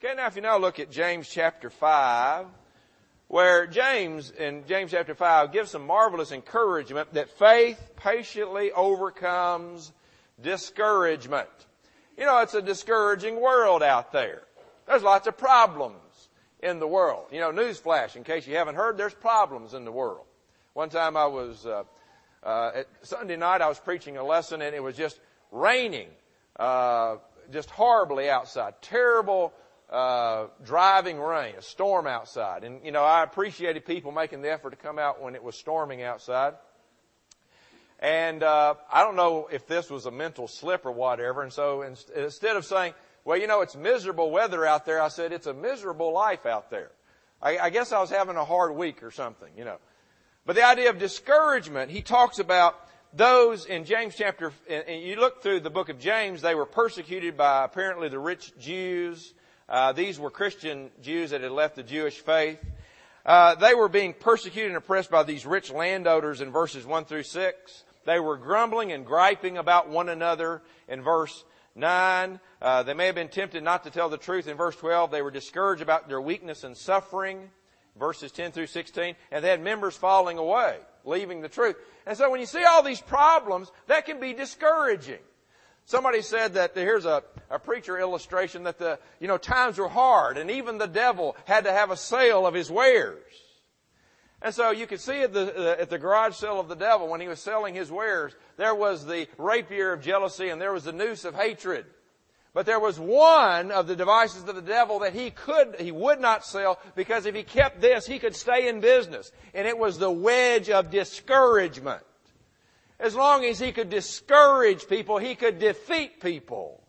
Okay, now if you now look at James chapter 5, where James, in James chapter 5, gives some marvelous encouragement that faith patiently overcomes discouragement. You know, it's a discouraging world out there. There's lots of problems in the world. You know, newsflash, in case you haven't heard, there's problems in the world. One time I was, at Sunday night, I was preaching a lesson and it was just raining, just horribly outside. Terrible, driving rain, a storm outside. And, you know, I appreciated people making the effort to come out when it was storming outside. And, I don't know if this was a mental slip or whatever. And so instead of saying, well, you know, it's miserable weather out there, I said, it's a miserable life out there. I guess I was having a hard week or something, you know. But the idea of discouragement, he talks about those in James chapter, and you look through the book of James, they were persecuted by apparently the rich Jews. These were Christian Jews that had left the Jewish faith. They were being persecuted and oppressed by these rich landowners in verses 1 through 6. They were grumbling and griping about one another in verse 9. They may have been tempted not to tell the truth in verse 12. They were discouraged about their weakness and suffering, verses 10 through 16. And they had members falling away, leaving the truth. And so when you see all these problems, that can be discouraging. Somebody said that here's a preacher illustration that times were hard and even the devil had to have a sale of his wares. And so you could see at the garage sale of the devil when he was selling his wares, there was the rapier of jealousy and there was the noose of hatred. But there was one of the devices of the devil that he would not sell because if he kept this, he could stay in business. And it was the wedge of discouragement. As long as he could discourage people, he could defeat people.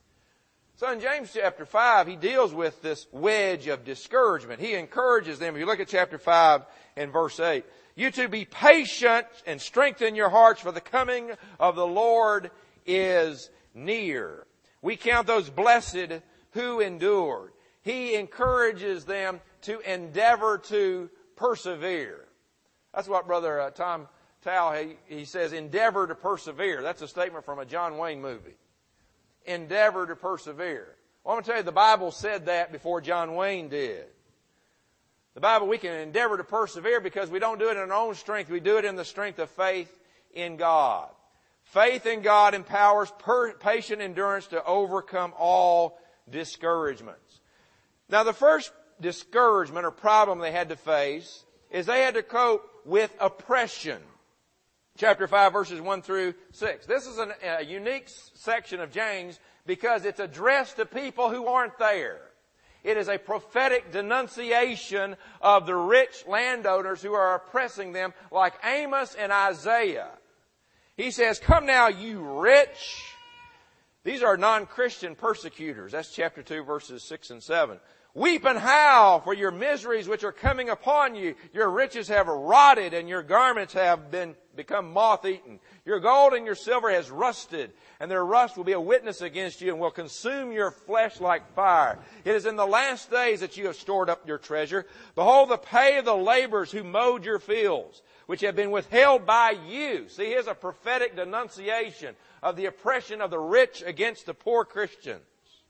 So in James chapter 5, he deals with this wedge of discouragement. He encourages them. If you look at chapter 5 and verse 8, you two be patient and strengthen your hearts, for the coming of the Lord is near. We count those blessed who endured. He encourages them to endeavor to persevere. That's what Brother Tom Tao, he says, endeavor to persevere. That's a statement from a John Wayne movie. Endeavor to persevere. Well, I'm going to tell you, the Bible said that before John Wayne did. The Bible, we can endeavor to persevere because we don't do it in our own strength. We do it in the strength of faith in God. Faith in God empowers patient endurance to overcome all discouragements. Now, the first discouragement or problem they had to face is they had to cope with oppression. Chapter 5, verses 1 through 6. This is a unique section of James because it's addressed to people who aren't there. It is a prophetic denunciation of the rich landowners who are oppressing them, like Amos and Isaiah. He says, come now, you rich. These are non-Christian persecutors. That's chapter 2, verses 6 and 7. Weep and howl for your miseries which are coming upon you. Your riches have rotted and your garments have become moth-eaten. Your gold and your silver has rusted, and their rust will be a witness against you and will consume your flesh like fire. It is in the last days that you have stored up your treasure. Behold, the pay of the laborers who mowed your fields, which have been withheld by you. See, here's a prophetic denunciation of the oppression of the rich against the poor Christians.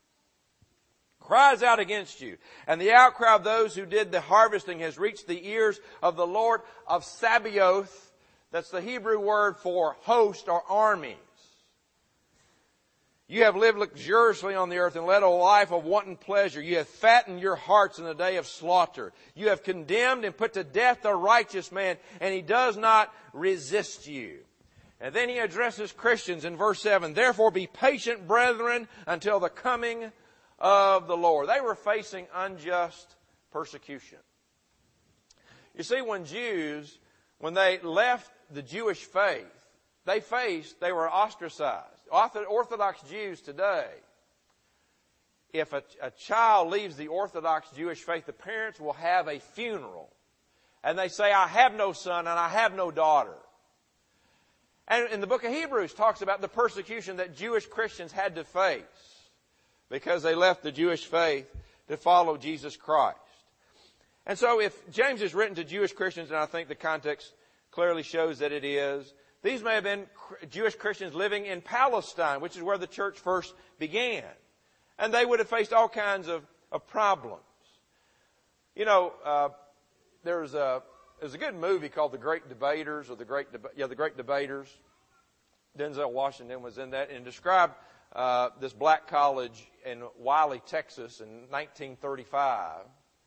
Cries out against you. And the outcry of those who did the harvesting has reached the ears of the Lord of Sabaoth. That's the Hebrew word for host or armies. You have lived luxuriously on the earth and led a life of wanton pleasure. You have fattened your hearts in the day of slaughter. You have condemned and put to death the righteous man, and he does not resist you. And then he addresses Christians in verse 7. Therefore be patient, brethren, until the coming of the Lord. They were facing unjust persecution. You see, when they left the Jewish faith, they were ostracized. Orthodox Jews today, if a child leaves the Orthodox Jewish faith, the parents will have a funeral. And they say, I have no son and I have no daughter. And in the book of Hebrews talks about the persecution that Jewish Christians had to face because they left the Jewish faith to follow Jesus Christ. And so if James is written to Jewish Christians, and I think the context clearly shows that it is, these may have been Jewish Christians living in Palestine, which is where the church first began. And they would have faced all kinds of of problems. You know, there's a good movie called The Great Debaters, or The Great Debaters. Denzel Washington was in that, and described this black college in Wiley, Texas in 1935.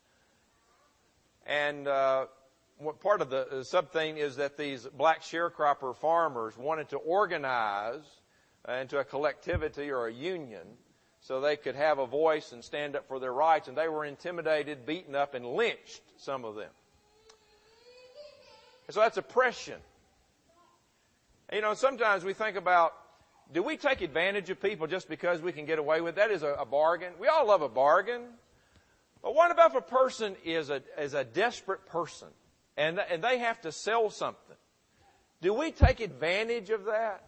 And what part of the sub-theme is that these black sharecropper farmers wanted to organize into a collectivity or a union so they could have a voice and stand up for their rights, and they were intimidated, beaten up, and lynched, some of them. And so that's oppression. And, you know, sometimes we think about, do we take advantage of people just because we can get away with it? That is a bargain. We all love a bargain. But what about if a person is a desperate person and they have to sell something? Do we take advantage of that?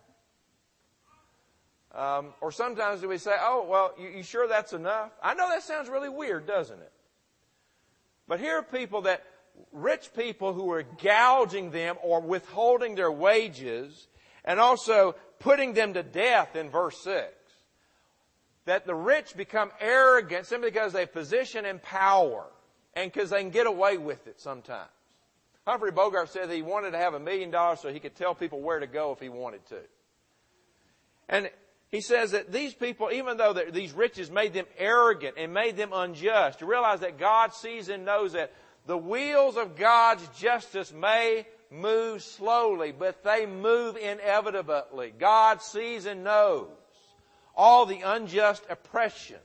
Or sometimes do we say, oh, well, you sure that's enough? I know that sounds really weird, doesn't it? But here are people rich people who are gouging them or withholding their wages and also putting them to death in verse 6. That the rich become arrogant simply because they have position and power and because they can get away with it sometimes. Humphrey Bogart said that he wanted to have $1 million so he could tell people where to go if he wanted to. And he says that these people, even though these riches made them arrogant and made them unjust, to realize that God sees and knows that the wheels of God's justice may move slowly, but they move inevitably. God sees and knows all the unjust oppression.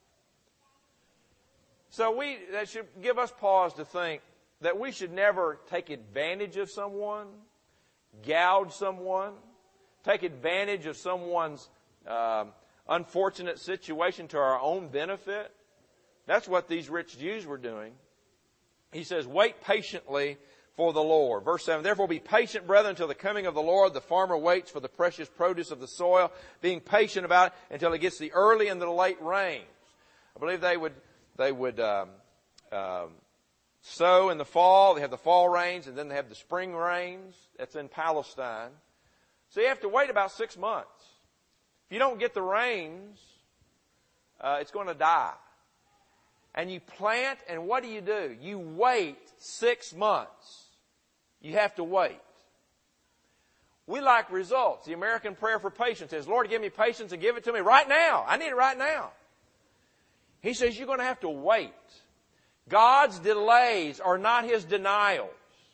So that should give us pause to think that we should never take advantage of someone, gouge someone, take advantage of someone's unfortunate situation to our own benefit. That's what these rich Jews were doing. He says, wait patiently for the Lord. Verse 7, therefore be patient, brethren, until the coming of the Lord. The farmer waits for the precious produce of the soil, being patient about it until it gets the early and the late rains. I believe they would sow in the fall. They have the fall rains, and then they have the spring rains. That's in Palestine. So you have to wait about 6 months. If you don't get the rains, it's going to die. And you plant, and what do? You wait 6 months. You have to wait. We like results. The American prayer for patience says, Lord, give me patience and give it to me right now. I need it right now. He says you're going to have to wait. God's delays are not His denials.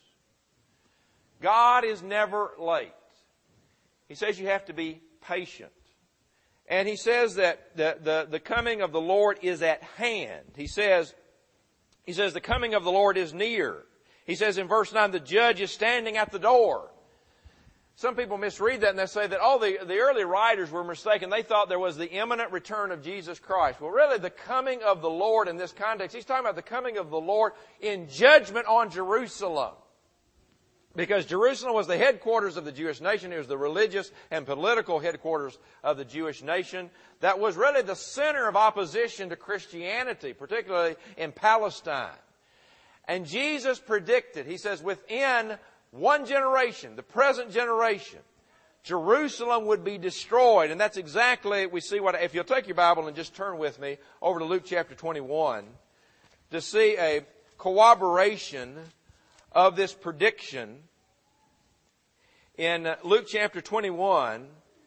God is never late. He says you have to be patient. And He says that the coming of the Lord is at hand. He says the coming of the Lord is near. He says in verse 9, the judge is standing at the door. Some people misread that and they say that, the early writers were mistaken. They thought there was the imminent return of Jesus Christ. Well, really, the coming of the Lord in this context, he's talking about the coming of the Lord in judgment on Jerusalem. Because Jerusalem was the headquarters of the Jewish nation. It was the religious and political headquarters of the Jewish nation. That was really the center of opposition to Christianity, particularly in Palestine. And Jesus predicted, He says, within one generation, the present generation, Jerusalem would be destroyed. And that's exactly, we see if you'll take your Bible and just turn with me over to Luke chapter 21 to see a corroboration of this prediction. In Luke chapter 21,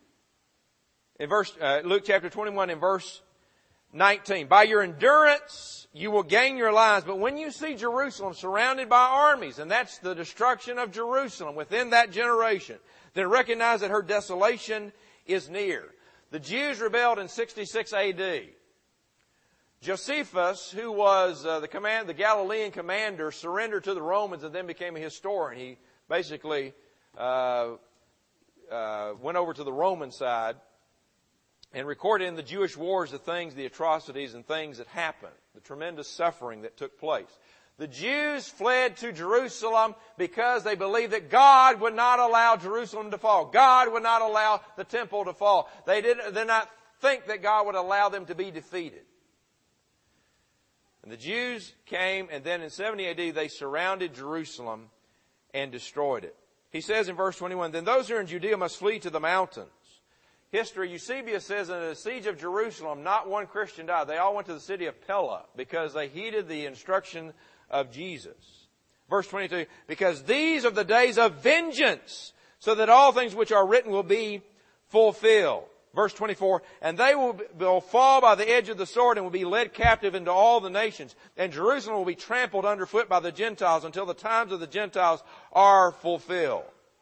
Luke chapter 21 in verse 19, by your endurance you will gain your lives, but when you see Jerusalem surrounded by armies, and that's the destruction of Jerusalem within that generation, then recognize that her desolation is near. The Jews rebelled in 66 A.D. Josephus, who was the Galilean commander, surrendered to the Romans and then became a historian. He basically went over to the Roman side and recorded in the Jewish wars the atrocities and things that happened, the tremendous suffering that took place. The Jews fled to Jerusalem because they believed that God would not allow Jerusalem to fall. God would not allow the temple to fall. They did not think that God would allow them to be defeated. And the Jews came, and then in 70 AD they surrounded Jerusalem and destroyed it. He says in verse 21, then those who are in Judea must flee to the mountains. history, Eusebius says in the siege of Jerusalem, not one Christian died. They all went to the city of Pella because they heeded the instruction of Jesus. Verse 22, because these are the days of vengeance, so that all things which are written will be fulfilled. Verse 24, and they will fall by the edge of the sword and will be led captive into all the nations. And Jerusalem will be trampled underfoot by the Gentiles until the times of the Gentiles are fulfilled.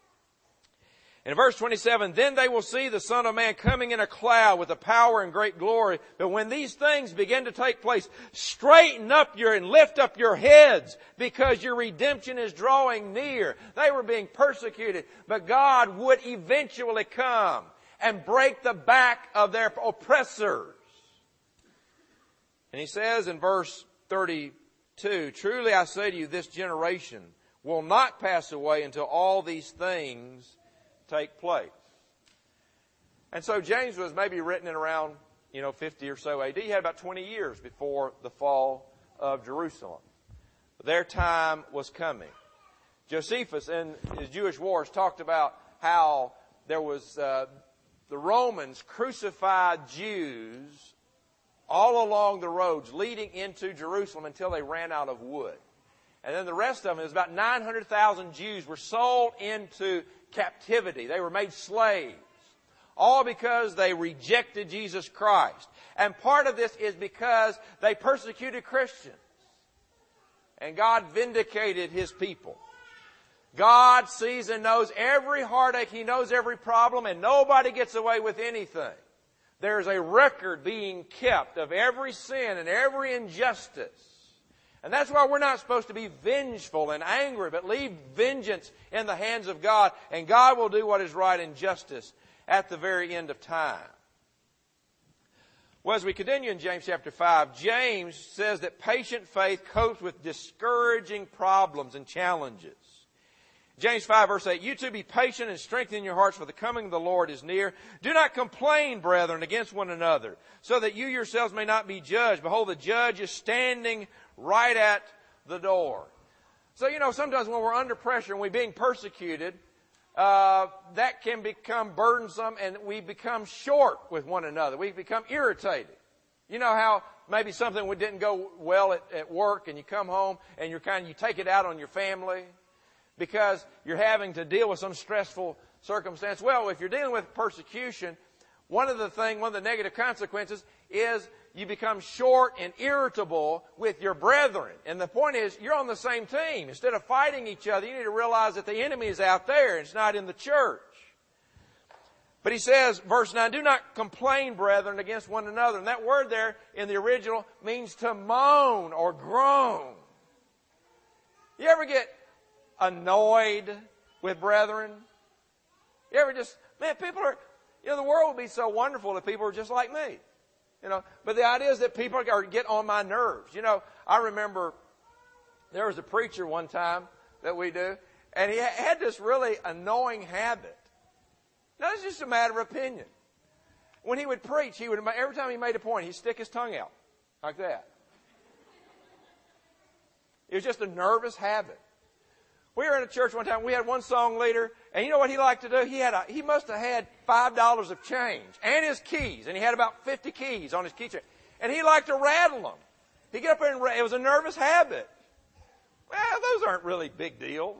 In verse 27, then they will see the Son of Man coming in a cloud with the power and great glory. But when these things begin to take place, straighten up and lift up your heads, because your redemption is drawing near. They were being persecuted, but God would eventually come and break the back of their oppressors. And he says in verse 32, truly I say to you, this generation will not pass away until all these things take place. And so James was maybe written in around, 50 or so AD. He had about 20 years before the fall of Jerusalem. Their time was coming. Josephus in his Jewish Wars talked about how there was the Romans crucified Jews all along the roads leading into Jerusalem until they ran out of wood. And then the rest of them, it was about 900,000 Jews were sold into captivity. They were made slaves. All because they rejected Jesus Christ. And part of this is because they persecuted Christians. And God vindicated His people. God sees and knows every heartache. He knows every problem, and nobody gets away with anything. There's a record being kept of every sin and every injustice. And that's why we're not supposed to be vengeful and angry, but leave vengeance in the hands of God, and God will do what is right in justice at the very end of time. Well, as we continue in James chapter 5, James says that patient faith copes with discouraging problems and challenges. James 5 verse 8, you too be patient and strengthen your hearts, for the coming of the Lord is near. Do not complain, brethren, against one another, so that you yourselves may not be judged. Behold, the judge is standing right at the door. So, sometimes when we're under pressure and we're being persecuted, that can become burdensome, and we become short with one another. We become irritated. You know how maybe something didn't go well at work, and you come home and you take it out on your family because you're having to deal with some stressful circumstance. Well, if you're dealing with persecution, one of the negative consequences is you become short and irritable with your brethren. And the point is, you're on the same team. Instead of fighting each other, you need to realize that the enemy is out there. It's not in the church. But he says, verse 9, do not complain, brethren, against one another. And that word there in the original means to moan or groan. You ever get annoyed with brethren? You ever people are, the world would be so wonderful if people were just like me. But the idea is that people get on my nerves. I remember there was a preacher one time that we do, and he had this really annoying habit. Now, it's just a matter of opinion. When he would preach, every time he made a point, he'd stick his tongue out like that. It was just a nervous habit. We were in a church one time. We had one song leader, and you know what he liked to do? He must have had $5 of change and his keys, and he had about 50 keys on his keychain, and he liked to rattle them. He'd get up there and it was a nervous habit. Well, those aren't really big deals.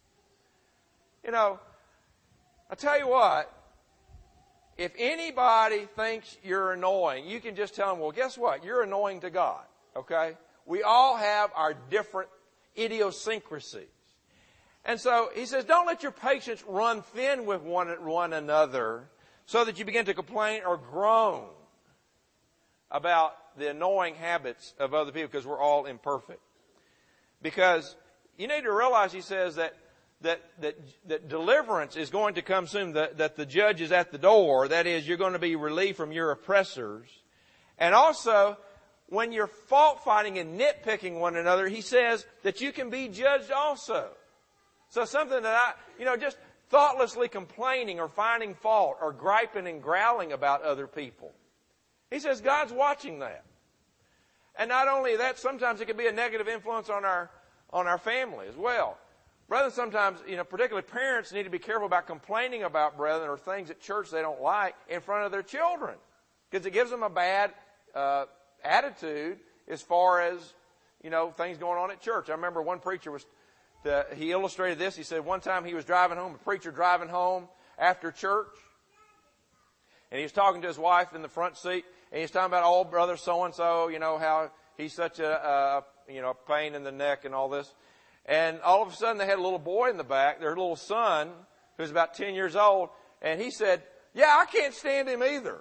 I tell you what, if anybody thinks you're annoying, you can just tell them, well, guess what? You're annoying to God, okay? We all have our different idiosyncrasies. And so he says, don't let your patience run thin with one another so that you begin to complain or groan about the annoying habits of other people, because we're all imperfect. Because you need to realize, he says, that deliverance is going to come soon, that the judge is at the door. That is, you're going to be relieved from your oppressors. And also, when you're fault finding and nitpicking one another, he says that you can be judged also. So something that just thoughtlessly complaining or finding fault or griping and growling about other people. He says God's watching that. And not only that, sometimes it can be a negative influence on our family as well. Brethren, sometimes, particularly parents need to be careful about complaining about brethren or things at church they don't like in front of their children. Because it gives them a bad attitude as far as, things going on at church. I remember one preacher he illustrated this. He said one time he was driving home, a preacher driving home after church. And he was talking to his wife in the front seat. And he was talking about, oh, brother so-and-so, how he's such a pain in the neck and all this. And all of a sudden they had a little boy in the back, their little son, who's about 10 years old. And he said, yeah, I can't stand him either.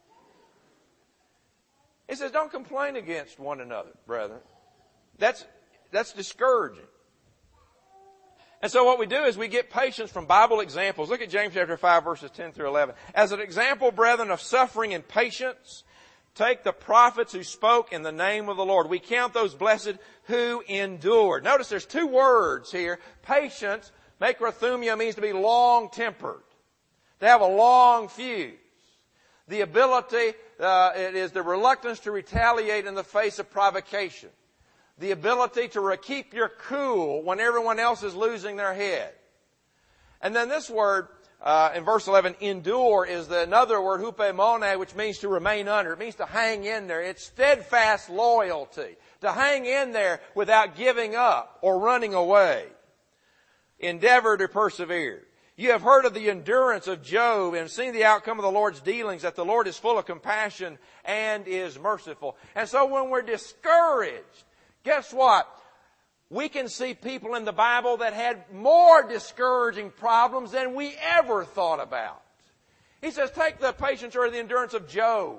He says, don't complain against one another, brethren. That's discouraging. And so what we do is we get patience from Bible examples. Look at James chapter 5, verses 10 through 11. As an example, brethren, of suffering and patience, take the prophets who spoke in the name of the Lord. We count those blessed who endured. Notice there's two words here. Patience, makrothumia, means to be long-tempered, to have a long fuse. The ability, it is the reluctance to retaliate in the face of provocation. The ability to keep your cool when everyone else is losing their head. And then this word, in verse 11, endure, is another word, hupemone, which means to remain under. It means to hang in there. It's steadfast loyalty. To hang in there without giving up or running away. Endeavor to persevere. You have heard of the endurance of Job and seen the outcome of the Lord's dealings, that the Lord is full of compassion and is merciful. And so when we're discouraged, guess what? We can see people in the Bible that had more discouraging problems than we ever thought about. He says, take the patience or the endurance of Job.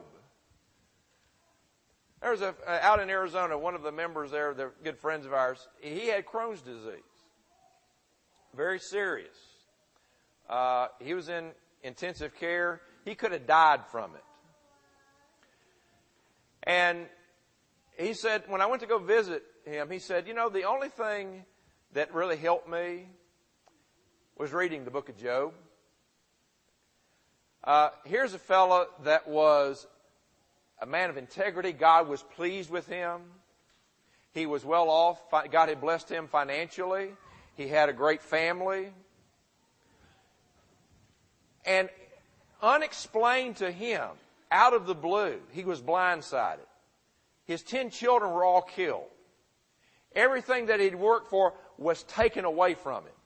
There was out in Arizona, one of the members there, they're good friends of ours, he had Crohn's disease. Very serious. He was in intensive care. He could have died from it. And he said, when I went to go visit him, he said, the only thing that really helped me was reading the book of Job. Here's a fellow that was a man of integrity. God was pleased with him. He was well off. God had blessed him financially. He had a great family. And unexplained to him, out of the blue, he was blindsided. His 10 children were all killed. Everything that he'd worked for was taken away from him.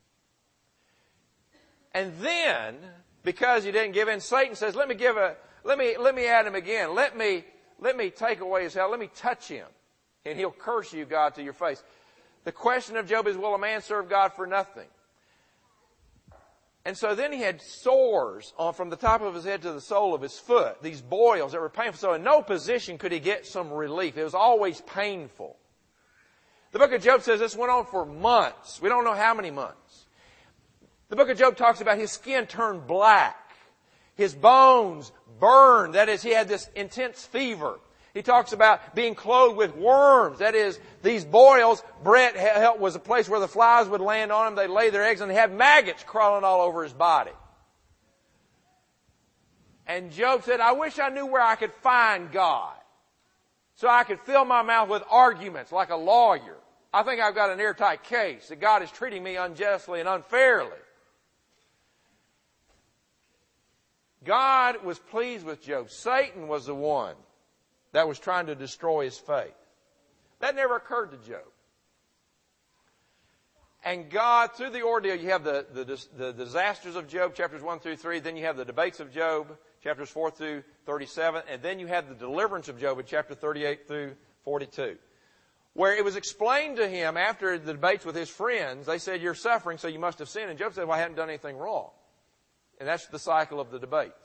And then, because he didn't give in, Satan says, let me at him again. Let me take away his health. Let me touch him. And he'll curse you, God, to your face. The question of Job is, will a man serve God for nothing? And so then he had sores from the top of his head to the sole of his foot. These boils that were painful. So in no position could he get some relief. It was always painful. The book of Job says this went on for months. We don't know how many months. The book of Job talks about his skin turned black. His bones burned. That is, he had this intense fever. He talks about being clothed with worms. That is, these boils, Brett was a place where the flies would land on him. They'd lay their eggs and they had maggots crawling all over his body. And Job said, I wish I knew where I could find God so I could fill my mouth with arguments like a lawyer. I think I've got an airtight case that God is treating me unjustly and unfairly. God was pleased with Job. Satan was the one that was trying to destroy his faith. That never occurred to Job. And God, through the ordeal, you have the disasters of Job, chapters 1 through 3. Then you have the debates of Job, chapters 4 through 37. And then you have the deliverance of Job in chapter 38 through 42. Where it was explained to him after the debates with his friends, they said, you're suffering, so you must have sinned. And Job said, well, I haven't done anything wrong. And that's the cycle of the debates.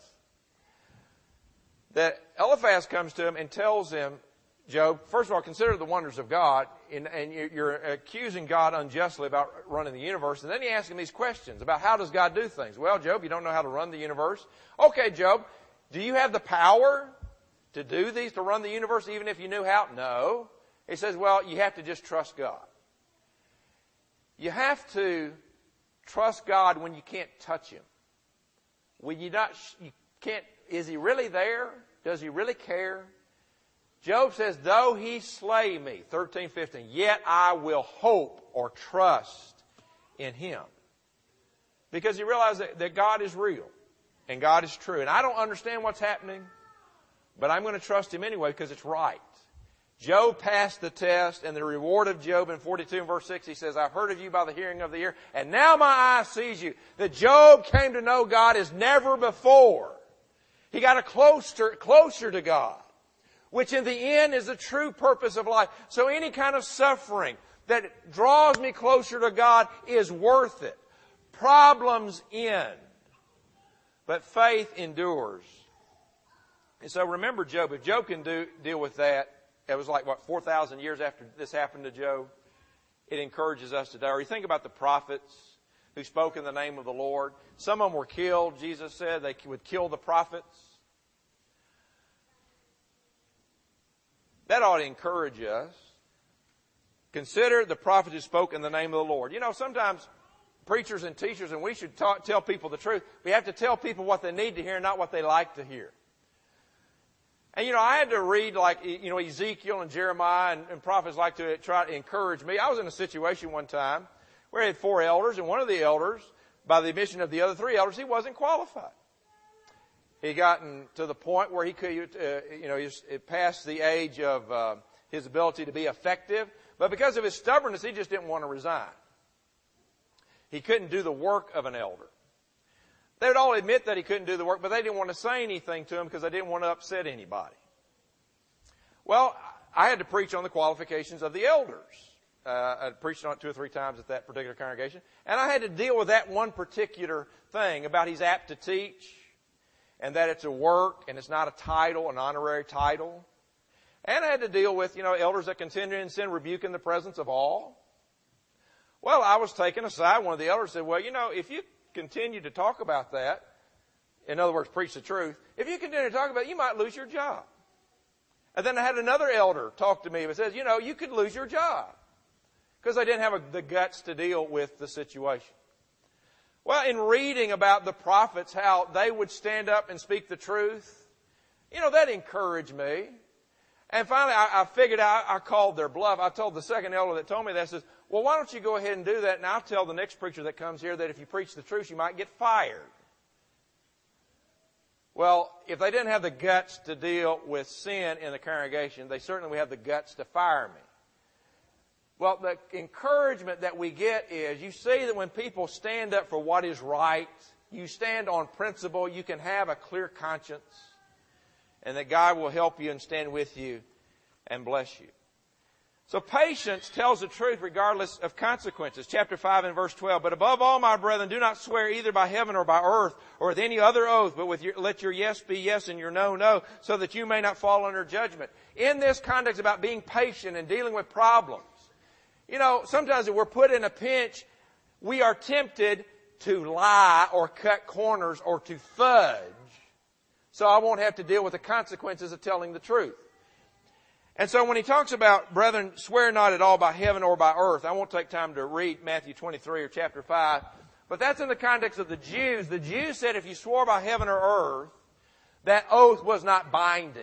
That Eliphaz comes to him and tells him, Job, first of all, consider the wonders of God, and you're accusing God unjustly about running the universe. And then he asks him these questions about how does God do things. Well, Job, you don't know how to run the universe. Okay, Job, do you have the power to do these, to run the universe, even if you knew how? No. He says, well, you have to just trust God. You have to trust God when you can't touch Him. When you can't, is He really there? Does He really care? Job says, though He slay me, 13:15, yet I will hope or trust in Him. Because he realized that God is real and God is true. And I don't understand what's happening, but I'm going to trust Him anyway because it's right. Job passed the test, and the reward of Job in 42 and verse 6, he says, I've heard of you by the hearing of the ear, and now my eye sees you. That Job came to know God as never before. He got closer to God, which in the end is the true purpose of life. So any kind of suffering that draws me closer to God is worth it. Problems end, but faith endures. And so remember Job. If Job can deal with that, it was like, 4,000 years after this happened to Job. It encourages us today. Or you think about the prophets who spoke in the name of the Lord. Some of them were killed. Jesus said they would kill the prophets. That ought to encourage us. Consider the prophet who spoke in the name of the Lord. You know, sometimes preachers and teachers, and we should tell people the truth, we have to tell people what they need to hear, not what they like to hear. And, you know, I had to read Ezekiel and Jeremiah and prophets like to try to encourage me. I was in a situation one time where I had 4 elders, and one of the elders, by the admission of the other 3 elders, he wasn't qualified. He gotten to the point where he could, it passed the age of his ability to be effective. But because of his stubbornness, he just didn't want to resign. He couldn't do the work of an elder. They would all admit that he couldn't do the work, but they didn't want to say anything to him because they didn't want to upset anybody. Well, I had to preach on the qualifications of the elders. I preached on it 2 or 3 times at that particular congregation. And I had to deal with that one particular thing about he's apt to teach and that it's a work and it's not a title, an honorary title. And I had to deal with, elders that continue in sin, rebuke in the presence of all. Well, I was taken aside. One of the elders said, well, if you continue to talk about that, in other words, preach the truth, if you continue to talk about it, you might lose your job. And then I had another elder talk to me and says, you could lose your job because they didn't have the guts to deal with the situation. Well, in reading about the prophets, how they would stand up and speak the truth, that encouraged me. And finally, I figured out, I called their bluff. I told the second elder that told me that, says, well, why don't you go ahead and do that, and I'll tell the next preacher that comes here that if you preach the truth, you might get fired. Well, if they didn't have the guts to deal with sin in the congregation, they certainly would have the guts to fire me. Well, the encouragement that we get is, you see that when people stand up for what is right, you stand on principle, you can have a clear conscience, and that God will help you and stand with you and bless you. So patience tells the truth regardless of consequences. Chapter 5 and verse 12. But above all, my brethren, do not swear either by heaven or by earth or with any other oath, but let your yes be yes and your no, no, so that you may not fall under judgment. In this context about being patient and dealing with problems, sometimes if we're put in a pinch, we are tempted to lie or cut corners or to fudge, so I won't have to deal with the consequences of telling the truth. And so when he talks about, brethren, swear not at all by heaven or by earth, I won't take time to read Matthew 23 or chapter 5, but that's in the context of the Jews. The Jews said if you swore by heaven or earth, that oath was not binding.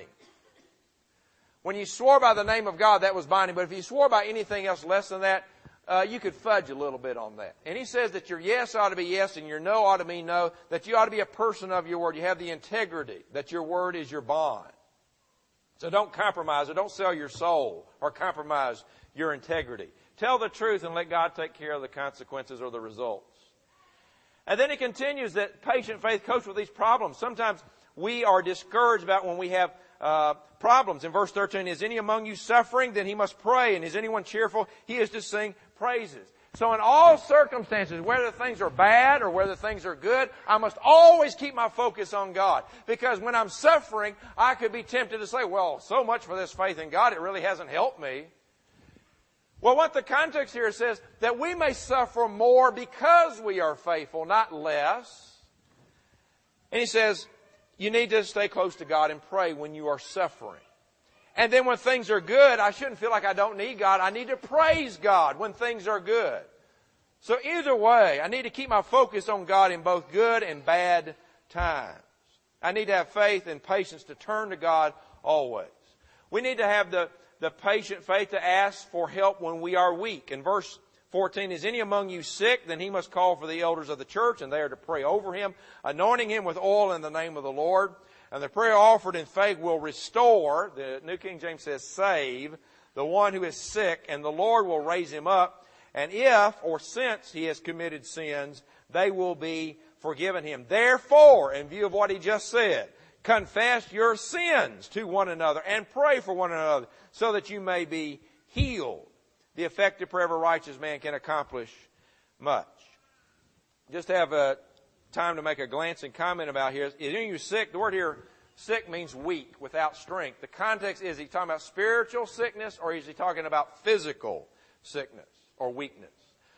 When you swore by the name of God, that was binding. But if you swore by anything else less than that, you could fudge a little bit on that. And he says that your yes ought to be yes and your no ought to be no, that you ought to be a person of your word. You have the integrity, that your word is your bond. So don't compromise or don't sell your soul or compromise your integrity. Tell the truth and let God take care of the consequences or the results. And then he continues that patient faith copes with these problems. Sometimes we are discouraged about when we have problems. In verse 13, is any among you suffering? Then he must pray. And is anyone cheerful? He is to sing praises. So in all circumstances, whether things are bad or whether things are good, I must always keep my focus on God. Because when I'm suffering, I could be tempted to say, well, so much for this faith in God, it really hasn't helped me. Well, what the context here says, that we may suffer more because we are faithful, not less. And he says, you need to stay close to God and pray when you are suffering. And then when things are good, I shouldn't feel like I don't need God. I need to praise God when things are good. So either way, I need to keep my focus on God in both good and bad times. I need to have faith and patience to turn to God always. We need to have the patient faith to ask for help when we are weak. In verse 14, is any among you sick? Then he must call for the elders of the church, and they are to pray over him, anointing him with oil in the name of the Lord. And the prayer offered in faith will restore, the New King James says save, the one who is sick, and the Lord will raise him up. And if, or since he has committed sins, they will be forgiven him. Therefore, in view of what he just said, confess your sins to one another and pray for one another so that you may be healed. The effective prayer of a righteous man can accomplish much. Just have time to make a glancing comment about here. Is you sick? The word here, sick, means weak, without strength. The context is he talking about spiritual sickness, or is he talking about physical sickness or weakness?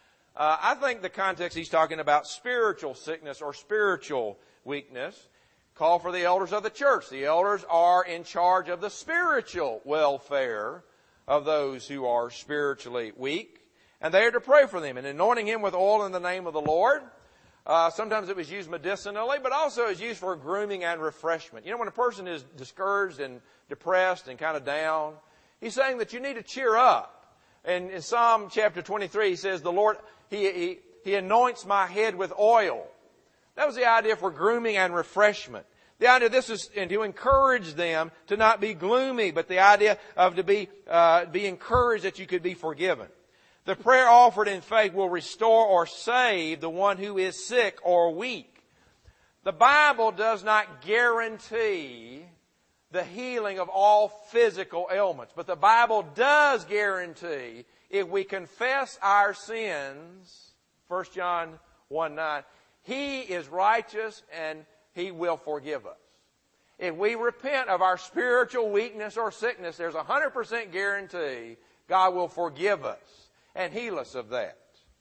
I think the context he's talking about spiritual sickness or spiritual weakness. Call for the elders of the church. The elders are in charge of the spiritual welfare of those who are spiritually weak. And they are to pray for them. And anointing him with oil in the name of the Lord. Sometimes it was used medicinally, but also is used for grooming and refreshment. You know, when a person is discouraged and depressed and kind of down, he's saying that you need to cheer up. And in Psalm chapter 23, he says, the Lord, He anoints my head with oil. That was the idea for grooming and refreshment. The idea, this is and to encourage them to not be gloomy, but the idea of to be encouraged that you could be forgiven. The prayer offered in faith will restore or save the one who is sick or weak. The Bible does not guarantee the healing of all physical ailments, but the Bible does guarantee if we confess our sins, 1 John 1:9, He is righteous and He will forgive us. If we repent of our spiritual weakness or sickness, there's a 100% guarantee God will forgive us and heal us of that.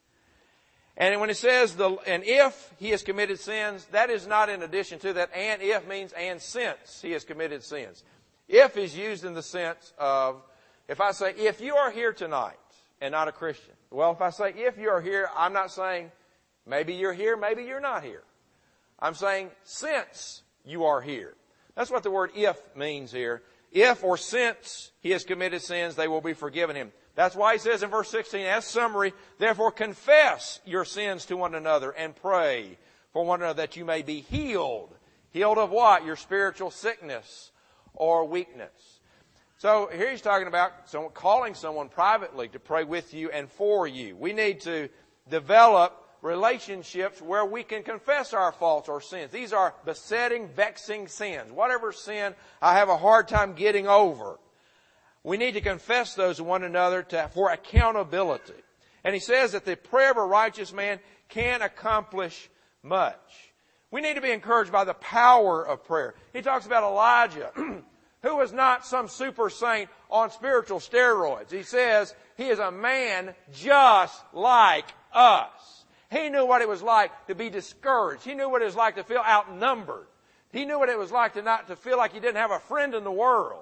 And when it says, and if he has committed sins, that is not in addition to that. And if means and since he has committed sins. If is used in the sense of, if I say, if you are here tonight and not a Christian. Well, if I say, if you are here, I'm not saying, maybe you're here, maybe you're not here. I'm saying, since you are here. That's what the word if means here. If or since he has committed sins, they will be forgiven him. That's why he says in verse 16, as summary, therefore confess your sins to one another and pray for one another that you may be healed. Healed of what? Your spiritual sickness or weakness. So here he's talking about calling someone privately to pray with you and for you. We need to develop relationships where we can confess our faults or sins. These are besetting, vexing sins. Whatever sin I have a hard time getting over. We need to confess those to one another for accountability. And he says that the prayer of a righteous man can accomplish much. We need to be encouraged by the power of prayer. He talks about Elijah, who was not some super saint on spiritual steroids. He says he is a man just like us. He knew what it was like to be discouraged. He knew what it was like to feel outnumbered. He knew what it was like to feel like he didn't have a friend in the world.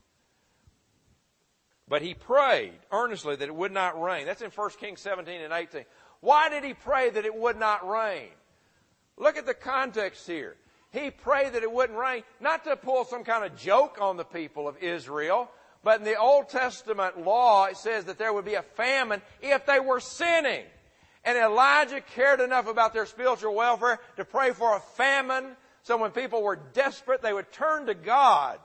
But he prayed earnestly that it would not rain. That's in 1 Kings 17 and 18. Why did he pray that it would not rain? Look at the context here. He prayed that it wouldn't rain, not to pull some kind of joke on the people of Israel, but in the Old Testament law, it says that there would be a famine if they were sinning. And Elijah cared enough about their spiritual welfare to pray for a famine, so when people were desperate, they would turn to God.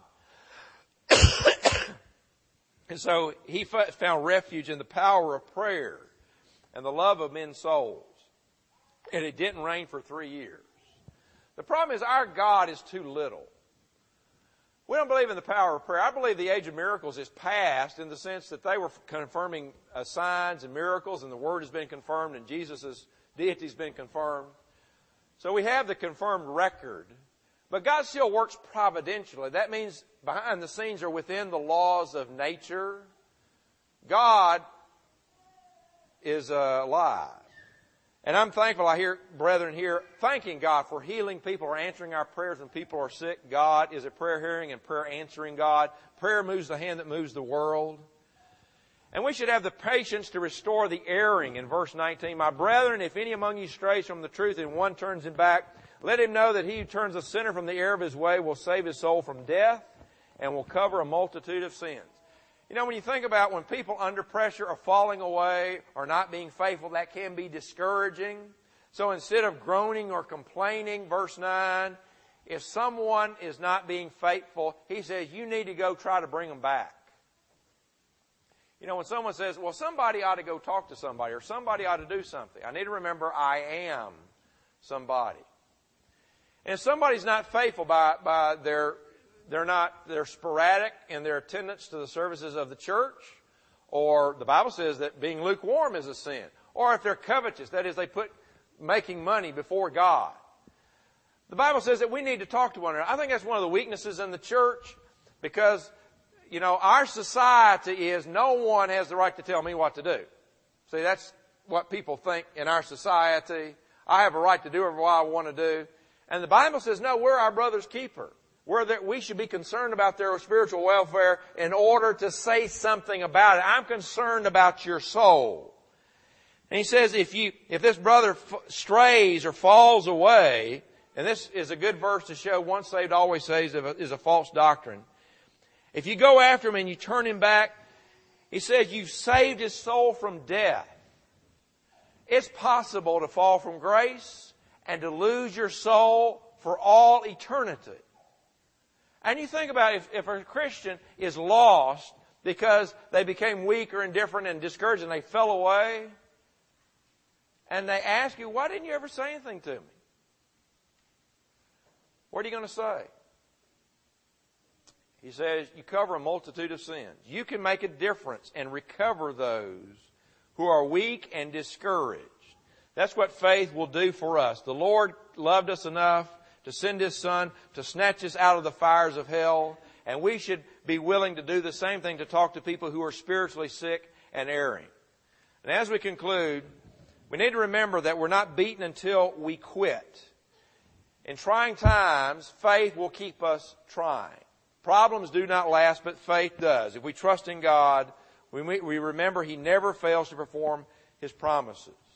And so he found refuge in the power of prayer and the love of men's souls. And it didn't rain for 3 years. The problem is our God is too little. We don't believe in the power of prayer. I believe the age of miracles is past in the sense that they were confirming signs and miracles, and the Word has been confirmed, and Jesus' deity has been confirmed. So we have the confirmed record. But God still works providentially. That means behind the scenes or within the laws of nature. God is alive. And I'm thankful I hear brethren here thanking God for healing people or answering our prayers when people are sick. God is a prayer hearing and prayer answering God. Prayer moves the hand that moves the world. And we should have the patience to restore the erring in verse 19. My brethren, if any among you strays from the truth and one turns him back, let him know that he who turns a sinner from the error of his way will save his soul from death and will cover a multitude of sins. You know, when you think about when people under pressure are falling away or not being faithful, that can be discouraging. So instead of groaning or complaining, verse 9, if someone is not being faithful, he says, you need to go try to bring them back. You know, when someone says, well, somebody ought to go talk to somebody or somebody ought to do something, I need to remember I am somebody. And if somebody's not faithful by they're sporadic in their attendance to the services of the church, or the Bible says that being lukewarm is a sin, or if they're covetous, that is, they put making money before God. The Bible says that we need to talk to one another. I think that's one of the weaknesses in the church because, you know, our society is no one has the right to tell me what to do. See, that's what people think in our society. I have a right to do whatever I want to do. And the Bible says, no, we're our brother's keeper. We should be concerned about their spiritual welfare in order to say something about it. I'm concerned about your soul. And he says, if this brother strays or falls away, and this is a good verse to show once saved, always saved is a false doctrine. If you go after him and you turn him back, he says you've saved his soul from death. It's possible to fall from grace and to lose your soul for all eternity. And you think about if a Christian is lost because they became weak or indifferent and discouraged and they fell away, and they ask you, why didn't you ever say anything to me? What are you going to say? He says, you cover a multitude of sins. You can make a difference and recover those who are weak and discouraged. That's what faith will do for us. The Lord loved us enough to send His Son to snatch us out of the fires of hell. And we should be willing to do the same thing to talk to people who are spiritually sick and erring. And as we conclude, we need to remember that we're not beaten until we quit. In trying times, faith will keep us trying. Problems do not last, but faith does. If we trust in God, we remember He never fails to perform His promises.